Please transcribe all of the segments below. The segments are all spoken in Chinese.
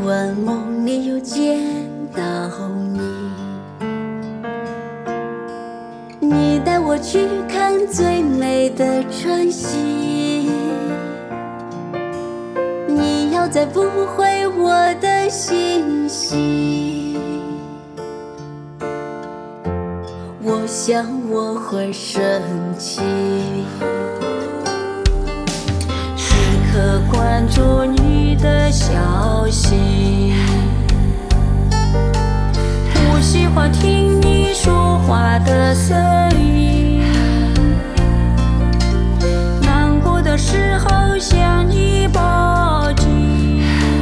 晚梦里又见到你，你带我去看最美的晨曦，你要再不回我的信息，我想我会生气。时刻关注你的消息，不喜欢听你说话的声音，难过的时候向你抱紧，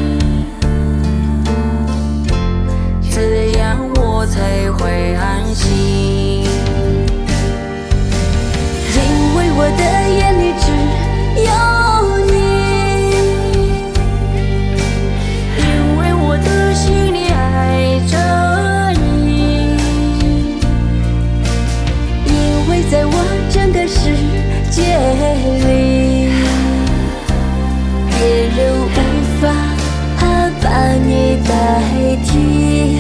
这样我才会安心。因为我的眼里只有你，因为我的心里爱着你，因为在我整个世界里，别人无法把你代替。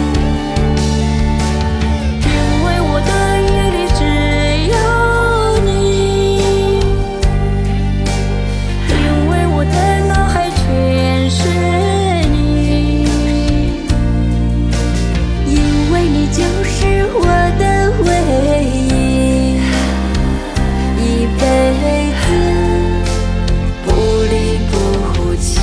因为我的眼里只有你，因为我的脑海全是你，因为你就是我的唯一，一辈子不离不弃。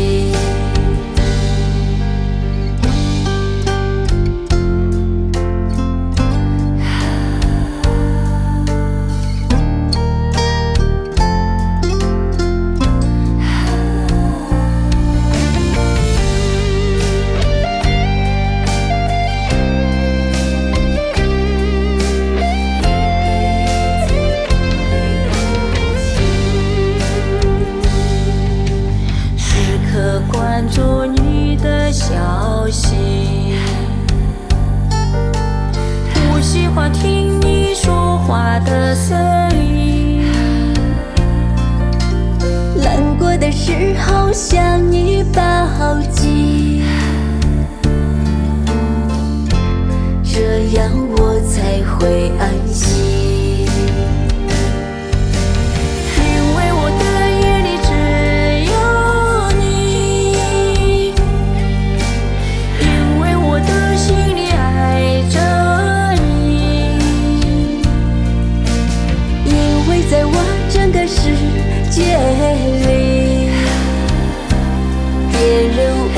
关注你的消息，不喜欢听你说话的声音，难过的时候向你抱紧，这样我才会安心。在我整个世界里，别人